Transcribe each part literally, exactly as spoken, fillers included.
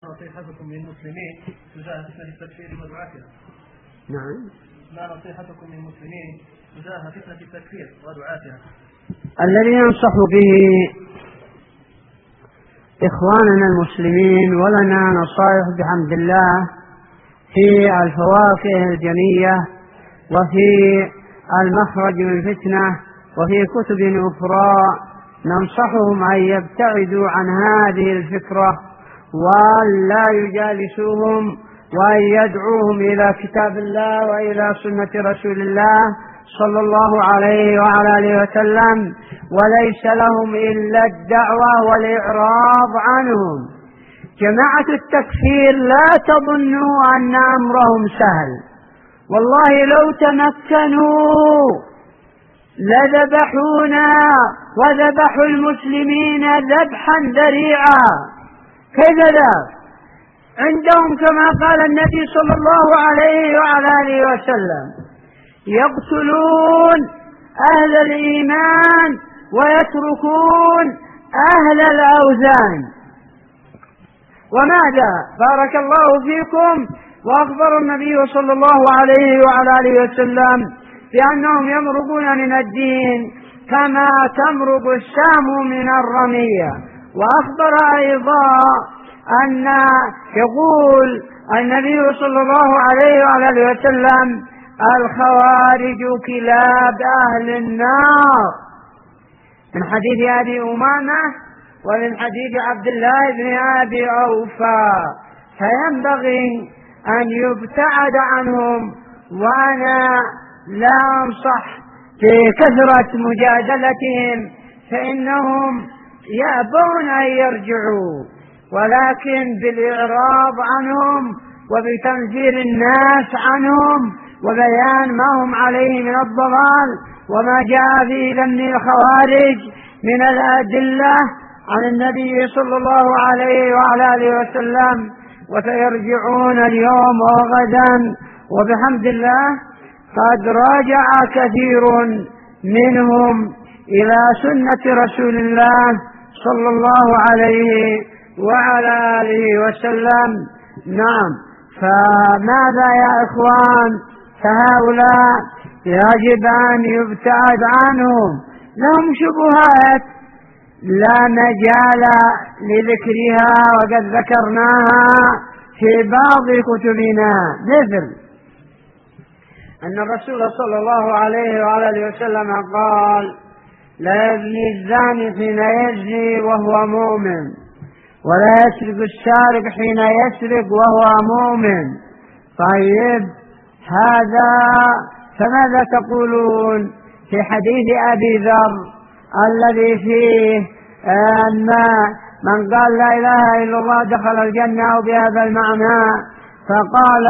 نصيحتكم للمسلمين تجاه فتنة التكفير ودعاتها؟ نعم. ما نصيحتكم للمسلمين تجاه فتنة التكفير ودعاتها؟ الذي ينصح به إخواننا المسلمين ولنا نصائح بحمد الله في الفواكه الجنية وفي المخرج من الفتنة وفي كتب أخرى، ننصحهم أن يبتعدوا عن هذه الفكرة ولا يجالسوهم، وأن يدعوهم إلى كتاب الله وإلى سنة رسول الله صلى الله عليه وعلى آله وسلم، وليس لهم إلا الدعوة والإعراض عنهم. جماعة التكفير لا تظنوا أن أمرهم سهل، والله لو تمكنوا لذبحونا وذبحوا المسلمين ذبحا ذريعا. كيف ذا؟ عندهم كما قال النبي صلى الله عليه وعلى آله وسلم: يقتلون أهل الإيمان ويتركون أهل الأوثان. وماذا؟ بارك الله فيكم. وأخبر النبي صلى الله عليه وعلى آله وسلم بأنهم يمرقون من الدين كما تمرق السهم من الرمية. وأخبر أيضا أن يقول النبي صلى الله عليه وعلى آله وسلم: الخوارج كلاب أهل النار، من حديث أبي أمامة ومن حديث عبد الله بن أبي أوفى. فينبغي أن يبتعد عنهم، وأنا لا أنصح بكثرة مجادلتهم، فإنهم يأبون أن يرجعوا، ولكن بالإعراض عنهم وبتنفير الناس عنهم وبيان ما هم عليه من الضلال وما جاء في ذم الخوارج من الأدلة عن النبي صلى الله عليه وعلى آله وسلم. وسيرجعون اليوم وغدا، وبحمد الله قد راجع كثير منهم إلى سنة رسول الله صلى الله عليه وعلى آله وسلم. نعم. فماذا يا إخوان؟ فهؤلاء يجب أن يبتعد عنهم، لهم شبهات لا مجال لذكرها وقد ذكرناها في بعض كتبنا، مثل أن الرسول صلى الله عليه وعلى آله وسلم قال: لا يزني الزاني حين يزني وهو مؤمن، ولا يسرق السارق حين يسرق وهو مؤمن. طيب، هذا فماذا تقولون في حديث أبي ذر الذي فيه أن من قال لا إله إلا الله دخل الجنة بهذا المعنى؟ فقال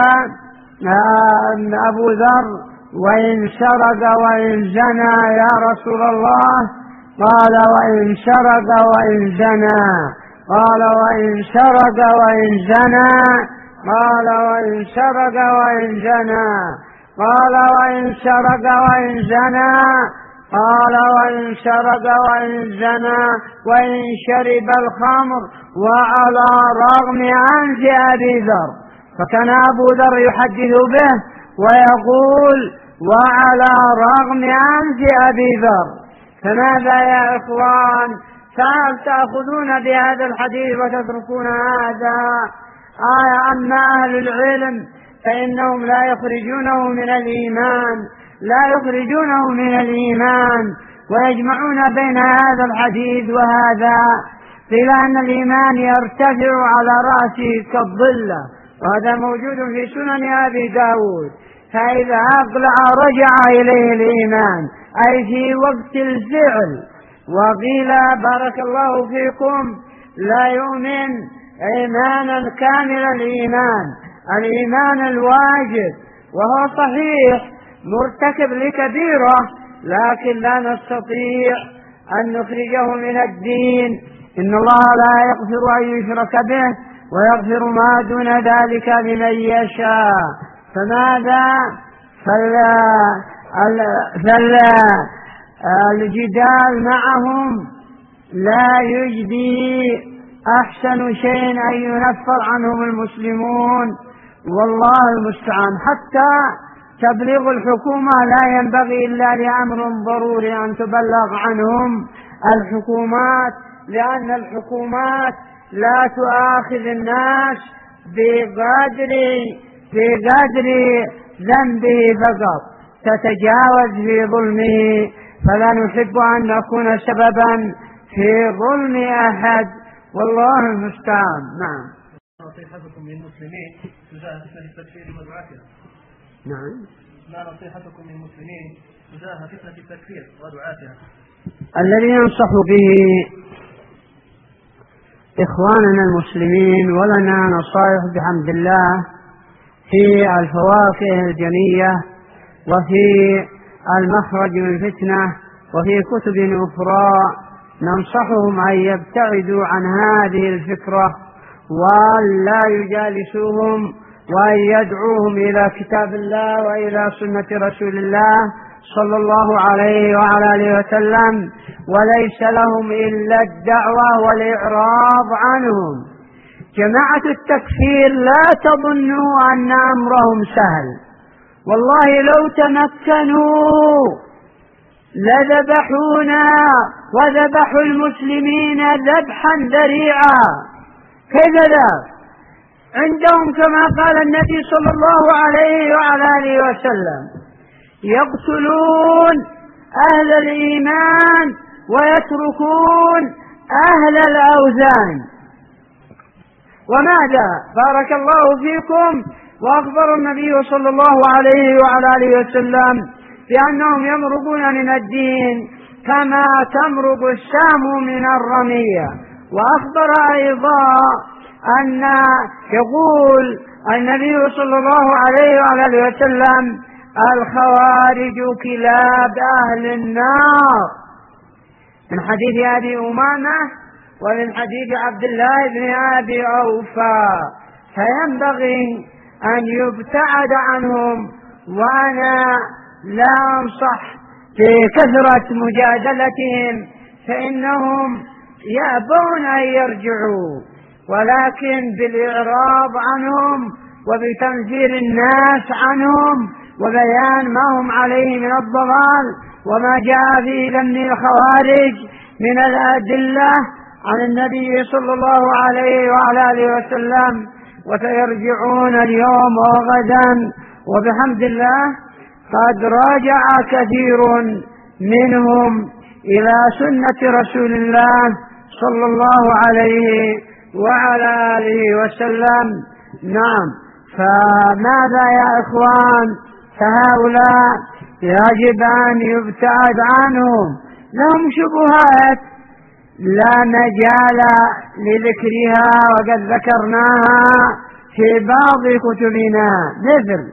أبو ذر: وإن سرق وإن زنى يا رسول الله؟ قال: وإن سرق وإن زنى. قال: وإن سرق وإن زنى. قال: وإن سرق وإن زنى. قال: وإن سرق وإن زنى. قال: وإن سرق وإن زنى وإن شرب الخمر، وعلى رغم أنف أبي ذر. فكان أبو ذر يحدث به ويقول: وعلى رغم أنف أبي ذر. فماذا يا إخوان؟ فهل تأخذون بهذا الحديث وتتركون هذا؟ آية. أما أهل العلم فإنهم لا يخرجونه من الإيمان، لا يخرجونه من الإيمان، ويجمعون بين هذا الحديث وهذا. قيل أن الإيمان يرتفع على رأسه كالظلة، وهذا موجود في سنن أبي داود. فإذا أقلع رجع إليه الإيمان، أي في وقت الفعل. وقيل بارك الله فيكم: لا يؤمن إيمانا كامل الإيمان، الإيمان الواجب، وهو صحيح مرتكب لكبيرة، لكن لا نستطيع أن نخرجه من الدين. إن الله لا يغفر أن يشرك به ويغفر ما دون ذلك لمن يشاء. فماذا؟ فلا فلا الجدال معهم لا يجدي أحسن شيء أن ينفر عنهم المسلمون، والله المستعان. حتى تبليغ الحكومة لا ينبغي إلا لأمر ضروري أن تبلغ عنهم الحكومات، لأن الحكومات لا تؤاخذ الناس بقدر بقدر ذنبه فقط، تتجاوز في ظلمه، فلا نحب أن نكون سببا في ظلم أحد، والله المستعان. نعم. نصيحتكم للمسلمين تجاه فتنة التكفير ودعاتها. نعم. ما نصيحتكم للمسلمين تجاه فتنة التكفير ودعاتها؟ الذي ينصح به إخواننا المسلمين ولنا نصائح بحمد الله في الفواكه الجنية وفي المخرج من الفتنة وفي كتب أخرى، ننصحهم أن يبتعدوا عن هذه الفكرة ولا يجالسوهم، وأن يدعوهم إلى كتاب الله وإلى سنة رسول الله صلى الله عليه وعلى آله وسلم، وليس لهم إلا الدعوة والإعراض عنهم. جماعة التكفير لا تظنوا أن أمرهم سهل، والله لو تمكنوا لذبحونا وذبحوا المسلمين ذبحا ذريعا. كيف ذا؟ عندهم كما قال النبي صلى الله عليه وعلى آله وسلم: يقتلون أهل الإيمان ويتركون أهل الأوثان. وماذا؟ بارك الله فيكم. وأخبر النبي صلى الله عليه وعلى آله وسلم بأنهم يمرقون من الدين كما تمرق السهم من الرمية. وأخبر أيضا أن يقول النبي صلى الله عليه وعلى آله وسلم: الخوارج كلاب أهل النار، من حديث أبي أمامة ومن حديث عبد الله بن أبي أوفى. فينبغي أن يبتعد عنهم، وأنا لا أنصح بكثرة مجادلتهم، فإنهم يأبون أن يرجعوا، ولكن بالإعراض عنهم وبتنفير الناس عنهم وبيان ما هم عليه من الضلال وما جاء في ذم الخوارج من الأدلة عن النبي صلى الله عليه وعلى آله وسلم. وسيرجعون اليوم وغدا، وبحمد الله قد راجع كثير منهم إلى سنة رسول الله صلى الله عليه وعلى آله وسلم. نعم. فماذا يا إخوان؟ فهؤلاء يجب أن يبتعد عنهم، لهم شبهات لا مجال لذكرها وقد ذكرناها في بعض كتبنا، مثل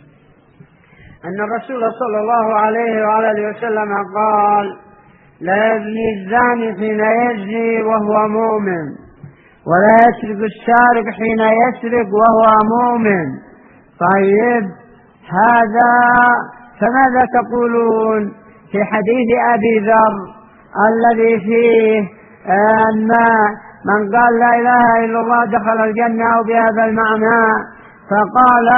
أن الرسول صلى الله عليه وعلى آله وسلم قال: لا يزني الزاني حين يزني وهو مؤمن، ولا يسرق السارق حين يسرق وهو مؤمن. طيب، هذا فماذا تقولون في حديث أبي ذر الذي فيه أن من قال لا إله إلا الله دخل الجنة، أو بهذا المعنى؟ فقال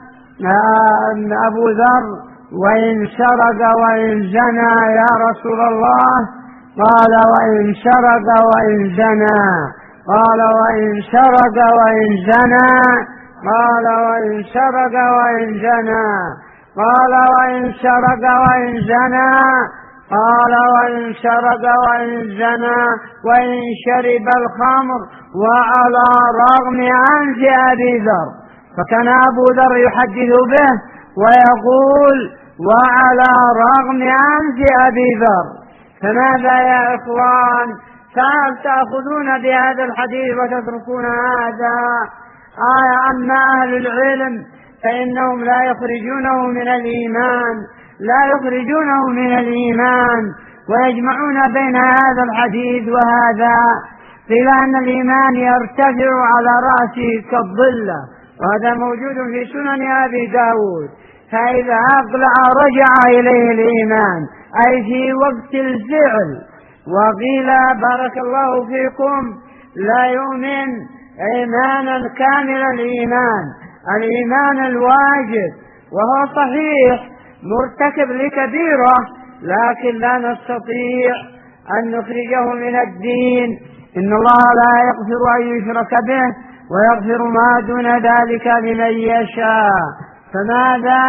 أبو ذر: وإن سرق وإن زنى يا رسول الله؟ قال: وإن سرق وإن زنى. قال: وإن سرق وإن زنى. قال: وإن سرق وإن زنى. قال: وإن سرق وإن زنى. قال: وإن سرق وإن زنى وإن شرب الخمر، وعلى رغم أنف أبي ذر. فكان أبو ذر يحدث به ويقول: وعلى رغم أنف أبي ذر. فماذا يا إخوان؟ فهل تأخذون بهذا الحديث وتتركون هذا؟ آه أما أهل العلم فإنهم لا يخرجونه من الإيمان، لا يخرجونه من الإيمان، ويجمعون بين هذا الحديث وهذا. قيل أن الإيمان يرتفع على رأسه كالظلة، وهذا موجود في سنن أبي داود. فإذا أقلع رجع إليه الإيمان، أي في وقت الفعل. وقيل بارك الله فيكم لا يؤمن إيمانا كامل الإيمان، الإيمان الواجب، وهو صحيح مرتكب لكبيرة، لكن لا نستطيع أن نخرجه من الدين. إن الله لا يغفر أن يشرك به ويغفر ما دون ذلك لمن يشاء. فماذا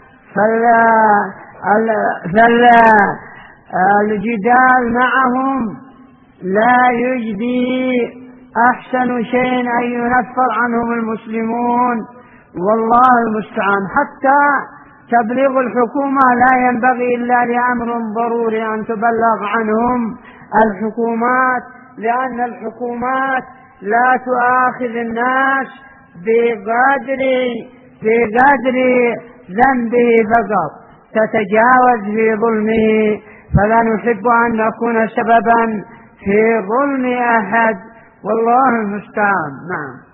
فالجدال معهم لا يجدي أحسن شيء أن ينفر عنهم المسلمون، والله المستعان. حتى تبليغ الحكومة لا ينبغي إلا لأمر ضروري أن تبلغ عنهم الحكومات، لأن الحكومات لا تؤاخذ الناس بقدر بقدر ذنبه فقط، تتجاوز في ظلمه، فلا نحب أن نكون سببا في ظلم أحد، والله المستعان. نعم.